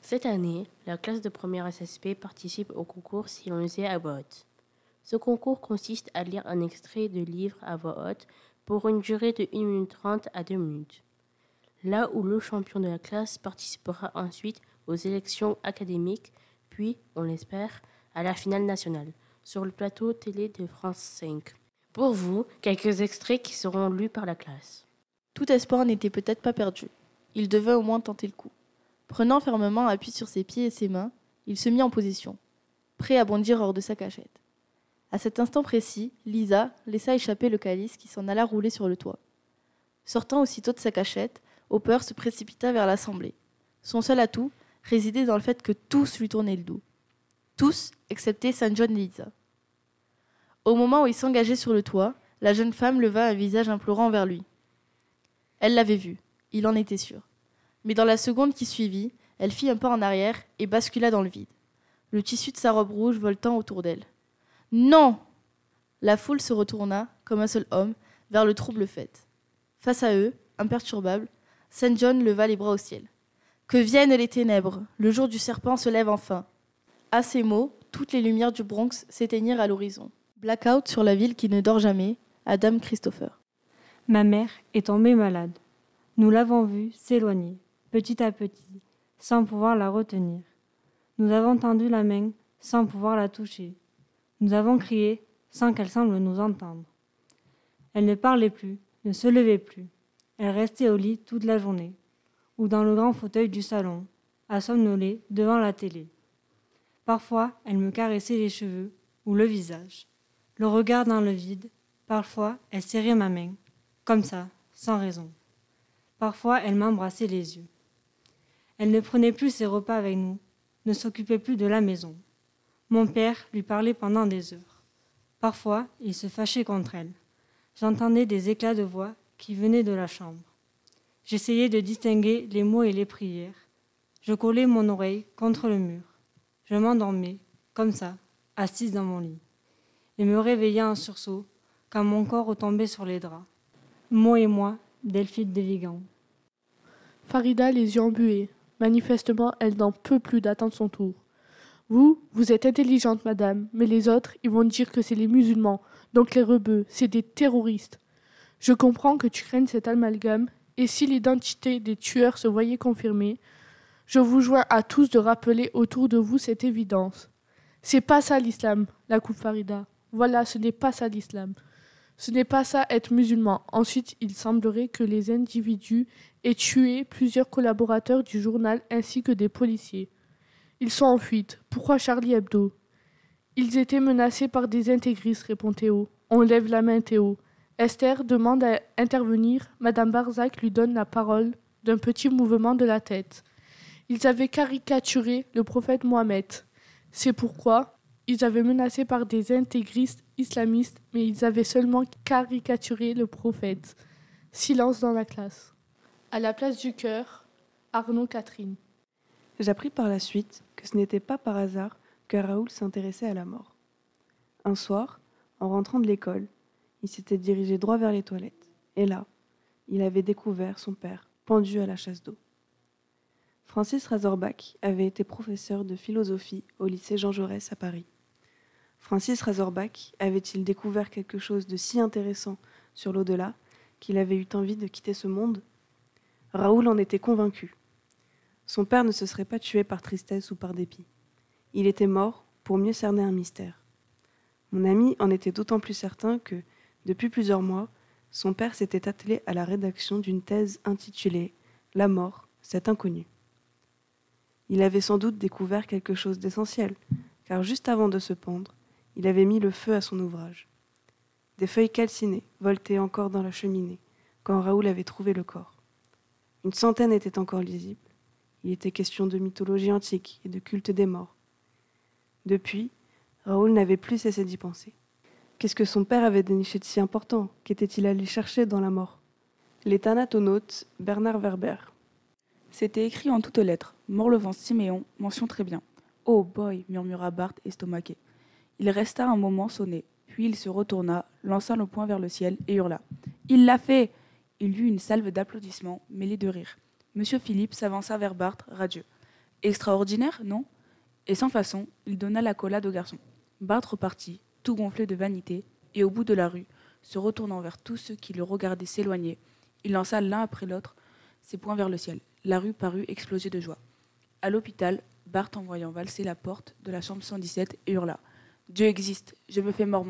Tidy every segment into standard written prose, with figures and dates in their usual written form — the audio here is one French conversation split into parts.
Cette année, la classe de première SSP participe au concours silencieux à voix haute. Ce concours consiste à lire un extrait de livre à voix haute pour une durée de 1 minute 30 à 2 minutes. Là où le champion de la classe participera ensuite aux élections académiques, puis, on l'espère, à la finale nationale, sur le plateau télé de France 5. Pour vous, quelques extraits qui seront lus par la classe. Tout espoir n'était peut-être pas perdu. Il devait au moins tenter le coup. Prenant fermement appui sur ses pieds et ses mains, il se mit en position, prêt à bondir hors de sa cachette. À cet instant précis, Lisa laissa échapper le calice qui s'en alla rouler sur le toit. Sortant aussitôt de sa cachette, Hopper se précipita vers l'assemblée. Son seul atout résidait dans le fait que tous lui tournaient le dos. Tous, excepté St. John et Lisa. Au moment où il s'engageait sur le toit, la jeune femme leva un visage implorant vers lui. Elle l'avait vu, il en était sûr. Mais dans la seconde qui suivit, elle fit un pas en arrière et bascula dans le vide, le tissu de sa robe rouge voltant autour d'elle. « Non !» La foule se retourna, comme un seul homme, vers le trouble fait. Face à eux, imperturbable, St. John leva les bras au ciel. « Que viennent les ténèbres, le jour du serpent se lève enfin !» À ces mots, toutes les lumières du Bronx s'éteignirent à l'horizon. Blackout sur la ville qui ne dort jamais, Adam Christopher. Ma mère est tombée malade. Nous l'avons vue s'éloigner, petit à petit, sans pouvoir la retenir. Nous avons tendu la main sans pouvoir la toucher. Nous avons crié sans qu'elle semble nous entendre. Elle ne parlait plus, ne se levait plus. Elle restait au lit toute la journée, ou dans le grand fauteuil du salon, à somnoler devant la télé. Parfois, elle me caressait les cheveux ou le visage, le regard dans le vide. Parfois, elle serrait ma main, comme ça, sans raison. Parfois, elle m'embrassait les yeux. Elle ne prenait plus ses repas avec nous, ne s'occupait plus de la maison. Mon père lui parlait pendant des heures. Parfois, il se fâchait contre elle. J'entendais des éclats de voix qui venaient de la chambre. J'essayais de distinguer les mots et les prières. Je collais mon oreille contre le mur. Je m'endormais, comme ça, assise dans mon lit, et me réveillais en sursaut quand mon corps retombait sur les draps. Mo et moi, Delphine de Vigan. Farida, les yeux embués. Manifestement, elle n'en peut plus d'attendre son tour. Vous êtes intelligente, madame, mais les autres, ils vont dire que c'est les musulmans, donc les rebeux, c'est des terroristes. Je comprends que tu craignes cet amalgame, et si l'identité des tueurs se voyait confirmée, je vous joins à tous de rappeler autour de vous cette évidence. C'est pas ça l'islam, la coupe Farida. Voilà, ce n'est pas ça l'islam. Ce n'est pas ça être musulman. Ensuite, il semblerait que les individus aient tué plusieurs collaborateurs du journal ainsi que des policiers. Ils sont en fuite. Pourquoi Charlie Hebdo ? Ils étaient menacés par des intégristes, répond Théo. On lève la main, Théo. Esther demande à intervenir. Madame Barzac lui donne la parole d'un petit mouvement de la tête. Ils avaient caricaturé le prophète Mohammed. C'est pourquoi ils avaient menacé par des intégristes islamistes, mais ils avaient seulement caricaturé le prophète. Silence dans la classe. À la place du cœur, Arnaud Catherine. J'appris par la suite que ce n'était pas par hasard que Raoul s'intéressait à la mort. Un soir, en rentrant de l'école, il s'était dirigé droit vers les toilettes. Et là, il avait découvert son père pendu à la chasse d'eau. Francis Razorback avait été professeur de philosophie au lycée Jean Jaurès à Paris. Francis Razorback avait-il découvert quelque chose de si intéressant sur l'au-delà qu'il avait eu envie de quitter ce monde ? Raoul en était convaincu. Son père ne se serait pas tué par tristesse ou par dépit. Il était mort pour mieux cerner un mystère. Mon ami en était d'autant plus certain que, depuis plusieurs mois, son père s'était attelé à la rédaction d'une thèse intitulée « La mort, cet inconnu ». Il avait sans doute découvert quelque chose d'essentiel, car juste avant de se pendre, il avait mis le feu à son ouvrage. Des feuilles calcinées voletaient encore dans la cheminée, quand Raoul avait trouvé le corps. Une centaine étaient encore lisibles. Il était question de mythologie antique et de culte des morts. Depuis, Raoul n'avait plus cessé d'y penser. Qu'est-ce que son père avait déniché de si important ? Qu'était-il allé chercher dans la mort ? Les thanatonautes, Bernard Werber. C'était écrit en toutes lettres. Morlevent Siméon, mention très bien. Oh boy, murmura Bart estomaqué. Il resta un moment sonné, puis il se retourna, lança le poing vers le ciel et hurla. Il l'a fait ! Il y eut une salve d'applaudissements mêlés de rire. Monsieur Philippe s'avança vers Bart, radieux. Extraordinaire, non? Et sans façon, il donna l'accolade au garçon. Bart repartit, tout gonflé de vanité, et au bout de la rue, se retournant vers tous ceux qui le regardaient s'éloigner, il lança l'un après l'autre ses poings vers le ciel. La rue parut exploser de joie. À l'hôpital, Bart, en voyant valser la porte de la chambre 117, hurla « Dieu existe, je me fais mormon !»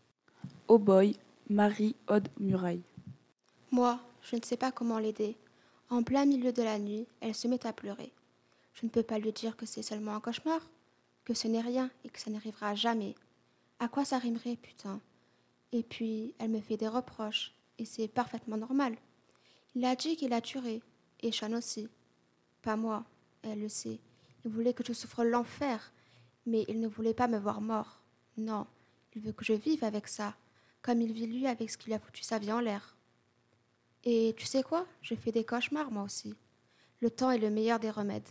Oh boy, Marie Ode Muraille. Moi, je ne sais pas comment l'aider. En plein milieu de la nuit, elle se met à pleurer. Je ne peux pas lui dire que c'est seulement un cauchemar, que ce n'est rien et que ça n'arrivera jamais. À quoi ça rimerait, putain? Et puis, elle me fait des reproches, et c'est parfaitement normal. Il a dit qu'il a tué, et Sean aussi. Pas moi, elle le sait. Il voulait que je souffre l'enfer, mais il ne voulait pas me voir mort. Non, il veut que je vive avec ça, comme il vit lui avec ce qu'il a foutu sa vie en l'air. Et tu sais quoi? Je fais des cauchemars, moi aussi. Le temps est le meilleur des remèdes.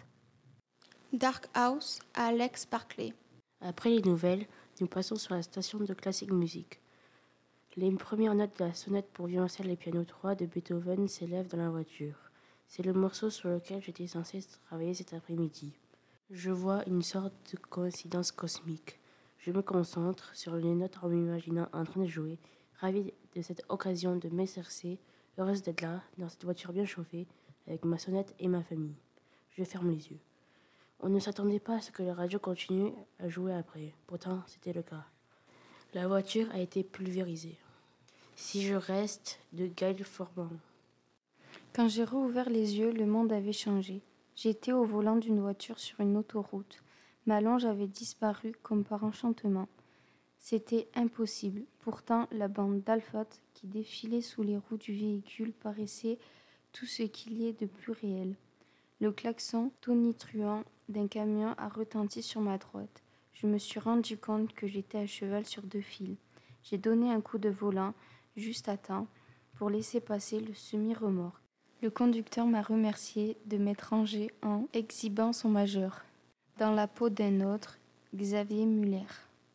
Dark House à Alex Barclay. Après les nouvelles, nous passons sur la station de classique musique. Les premières notes de la sonate pour violoncelle et piano 3 de Beethoven s'élèvent dans la voiture. C'est le morceau sur lequel j'étais censée travailler cet après-midi. Je vois une sorte de coïncidence cosmique. Je me concentre sur les notes en m'imaginant en train de jouer, ravie de cette occasion de m'exercer, heureuse d'être là, dans cette voiture bien chauffée, avec ma sonnette et ma famille. Je ferme les yeux. On ne s'attendait pas à ce que la radio continue à jouer après. Pourtant, c'était le cas. La voiture a été pulvérisée. Si je reste, de Gail Forman. Quand j'ai rouvert les yeux, le monde avait changé. J'étais au volant d'une voiture sur une autoroute. Ma longe avait disparu comme par enchantement. C'était impossible. Pourtant, la bande d'Alphot qui défilait sous les roues du véhicule paraissait tout ce qu'il y ait de plus réel. Le klaxon tonitruant d'un camion a retenti sur ma droite. Je me suis rendu compte que j'étais à cheval sur 2 fils. J'ai donné un coup de volant, juste à temps, pour laisser passer le semi-remorque. Le conducteur m'a remercié de m'être rangé en exhibant son majeur. Dans la peau d'un autre, Xavier Muller.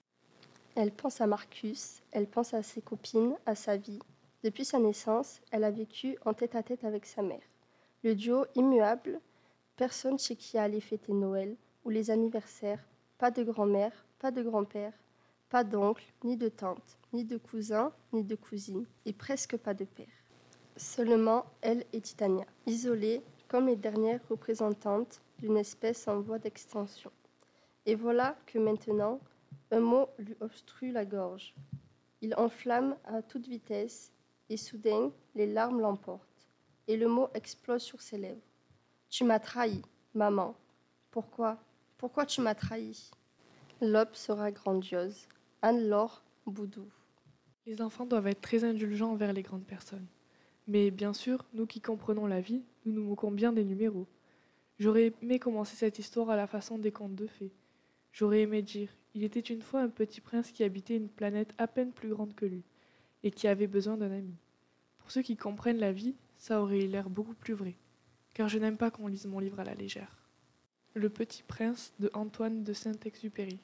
Elle pense à Marcus, elle pense à ses copines, à sa vie. Depuis sa naissance, elle a vécu en tête-à-tête avec sa mère. Le duo immuable, personne chez qui aller fêter Noël ou les anniversaires, pas de grand-mère, pas de grand-père, pas d'oncle, ni de tante, ni de cousin, ni de cousine, et presque pas de père. Seulement elle et Titania, isolées comme les dernières représentantes d'une espèce en voie d'extinction. Et voilà que maintenant, un mot lui obstrue la gorge. Il enflamme à toute vitesse, et soudain, les larmes l'emportent, et le mot explose sur ses lèvres. Tu m'as trahi, maman. Pourquoi? Pourquoi tu m'as trahi? L'aube sera grandiose. Anne-Laure Boudou. Les enfants doivent être très indulgents envers les grandes personnes. Mais bien sûr, nous qui comprenons la vie, nous nous moquons bien des numéros. J'aurais aimé commencer cette histoire à la façon des contes de fées. J'aurais aimé dire « Il était une fois un petit prince qui habitait une planète à peine plus grande que lui, et qui avait besoin d'un ami. » Pour ceux qui comprennent la vie, ça aurait l'air beaucoup plus vrai, car je n'aime pas qu'on lise mon livre à la légère. Le Petit Prince de Antoine de Saint-Exupéry.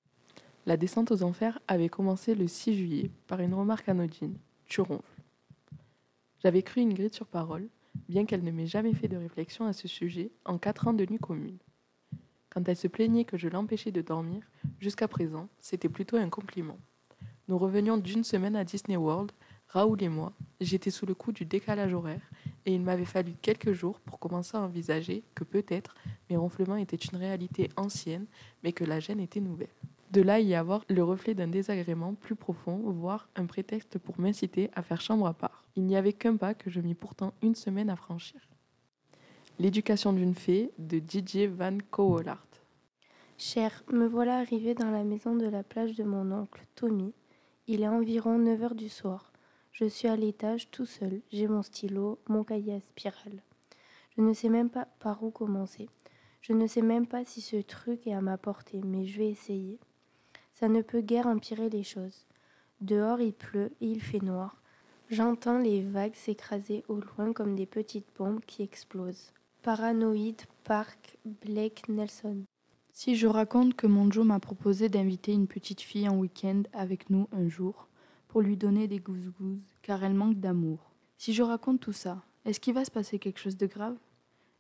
La descente aux enfers avait commencé le 6 juillet par une remarque anodine. Tu ronfles. J'avais cru Ingrid sur parole, bien qu'elle ne m'ait jamais fait de réflexion à ce sujet en 4 ans de nuit commune. Quand elle se plaignait que je l'empêchais de dormir, jusqu'à présent, c'était plutôt un compliment. Nous revenions d'une semaine à Disney World, Raoul et moi. J'étais sous le coup du décalage horaire et il m'avait fallu quelques jours pour commencer à envisager que peut-être mes ronflements étaient une réalité ancienne, mais que la gêne était nouvelle. De là y avoir le reflet d'un désagrément plus profond, voire un prétexte pour m'inciter à faire chambre à part. Il n'y avait qu'un pas que je mis pourtant une semaine à franchir. L'éducation d'une fée de Didier Van Cauwelaert. Cher, me voilà arrivé dans la maison de la plage de mon oncle, Tommy. Il est environ 9 heures du soir. Je suis à l'étage tout seul. J'ai mon stylo, mon cahier à spirale. Je ne sais même pas par où commencer. Je ne sais même pas si ce truc est à ma portée, mais je vais essayer. Ça ne peut guère empirer les choses. Dehors il pleut et il fait noir. J'entends les vagues s'écraser au loin comme des petites bombes qui explosent. Paranoid Park Blake Nelson. Si je raconte que mon Joe m'a proposé d'inviter une petite fille en week-end avec nous un jour pour lui donner des gousses-gousses car elle manque d'amour. Si je raconte tout ça, est-ce qu'il va se passer quelque chose de grave?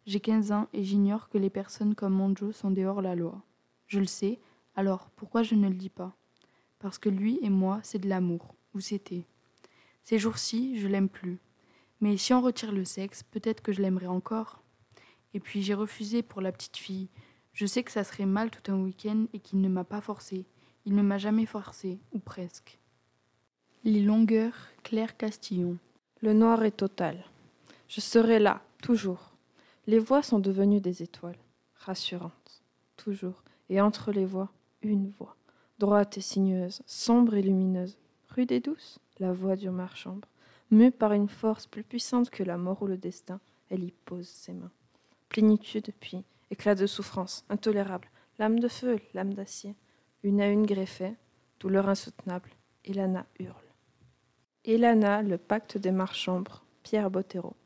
J'ai 15 ans et j'ignore que les personnes comme mon Joe sont dehors la loi. Je le sais, alors pourquoi je ne le dis pas? Parce que lui et moi, c'est de l'amour, ou c'était. Ces jours-ci, je l'aime plus. Mais si on retire le sexe, peut-être que je l'aimerais encore. Et puis j'ai refusé pour la petite fille. Je sais que ça serait mal tout un week-end et qu'il ne m'a pas forcé. Il ne m'a jamais forcé, ou presque. Les longueurs, Claire Castillon. Le noir est total. Je serai là, toujours. Les voix sont devenues des étoiles, rassurantes, toujours. Et entre les voix, une voix, droite et sinueuse, sombre et lumineuse, rude et douce, la voix du marchand. Mue par une force plus puissante que la mort ou le destin, elle y pose ses mains. Plénitude, puis éclat de souffrance, intolérable, lame de feu, lame d'acier, une à une greffées, douleur insoutenable, Elana hurle. Elana, le pacte des marchands, Pierre Bottero.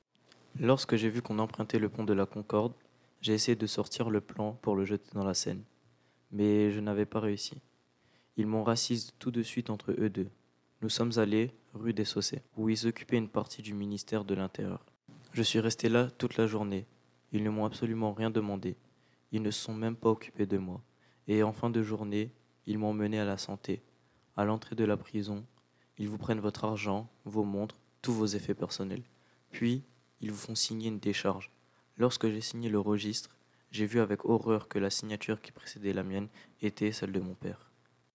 Lorsque j'ai vu qu'on empruntait le pont de la Concorde, j'ai essayé de sortir le plan pour le jeter dans la Seine. Mais je n'avais pas réussi. Ils m'ont rassise tout de suite entre eux deux. Nous sommes allés rue des Saussaies, où ils occupaient une partie du ministère de l'Intérieur. Je suis resté là toute la journée. Ils ne m'ont absolument rien demandé. Ils ne se sont même pas occupés de moi. Et en fin de journée, ils m'ont mené à la santé. À l'entrée de la prison, ils vous prennent votre argent, vos montres, tous vos effets personnels. Puis, ils vous font signer une décharge. Lorsque j'ai signé le registre, j'ai vu avec horreur que la signature qui précédait la mienne était celle de mon père.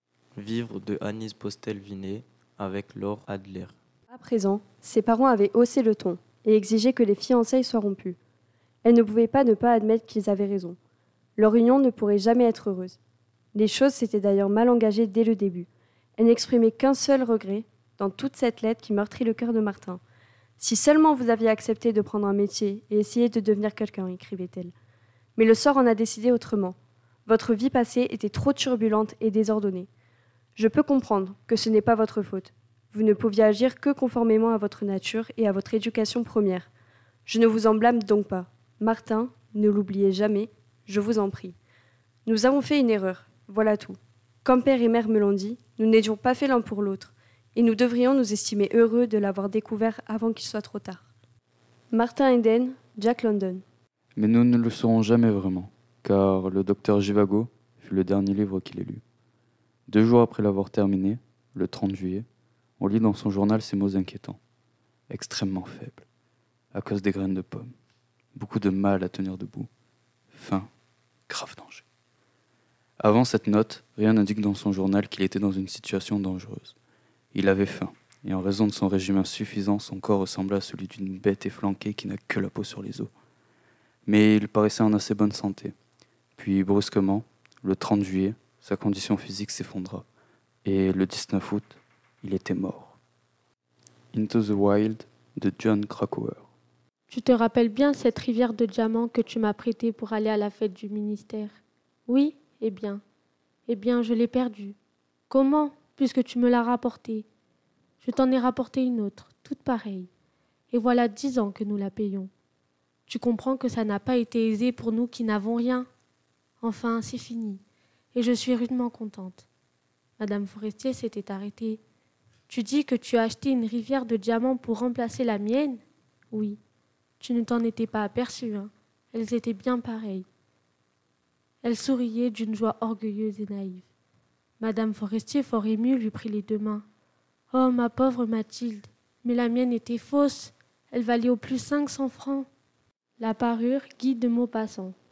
Vivre de Agnès Postel-Vinet avec Laure Adler. À présent, ses parents avaient haussé le ton et exigé que les fiançailles soient rompues. Elle ne pouvait pas ne pas admettre qu'ils avaient raison. Leur union ne pourrait jamais être heureuse. Les choses s'étaient d'ailleurs mal engagées dès le début. Elle n'exprimait qu'un seul regret dans toute cette lettre qui meurtrit le cœur de Martin. « Si seulement vous aviez accepté de prendre un métier et essayé de devenir quelqu'un », écrivait-elle. Mais le sort en a décidé autrement. Votre vie passée était trop turbulente et désordonnée. Je peux comprendre que ce n'est pas votre faute. Vous ne pouviez agir que conformément à votre nature et à votre éducation première. Je ne vous en blâme donc pas. Martin, ne l'oubliez jamais, je vous en prie. Nous avons fait une erreur, voilà tout. Comme père et mère me l'ont dit, nous n'étions pas faits l'un pour l'autre, et nous devrions nous estimer heureux de l'avoir découvert avant qu'il soit trop tard. Martin Eden, Jack London. Mais nous ne le saurons jamais vraiment, car le docteur Givago fut le dernier livre qu'il ait lu. 2 jours après l'avoir terminé, le 30 juillet, on lit dans son journal ces mots inquiétants. Extrêmement faible, à cause des graines de pommes. Beaucoup de mal à tenir debout. Faim, grave danger. Avant cette note, rien n'indique dans son journal qu'il était dans une situation dangereuse. Il avait faim, et en raison de son régime insuffisant, son corps ressemblait à celui d'une bête efflanquée qui n'a que la peau sur les os. Mais il paraissait en assez bonne santé. Puis, brusquement, le 30 juillet, sa condition physique s'effondra, et le 19 août, il était mort. Into the Wild de John Krakauer. Tu te rappelles bien cette rivière de diamants que tu m'as prêtée pour aller à la fête du ministère? Oui, eh bien, je l'ai perdue. Comment, puisque tu me l'as rapportée? Je t'en ai rapporté une autre, toute pareille. Et voilà 10 ans que nous la payons. Tu comprends que ça n'a pas été aisé pour nous qui n'avons rien. Enfin, c'est fini, et je suis rudement contente. Madame Forestier s'était arrêtée. Tu dis que tu as acheté une rivière de diamants pour remplacer la mienne? Oui. Tu ne t'en étais pas aperçue, hein. Elles étaient bien pareilles. Elle souriait d'une joie orgueilleuse et naïve. Madame Forestier, fort émue, lui prit les 2 mains. « Oh, ma pauvre Mathilde, mais la mienne était fausse. Elle valait au plus 500 francs. » La parure, Guy de Maupassant.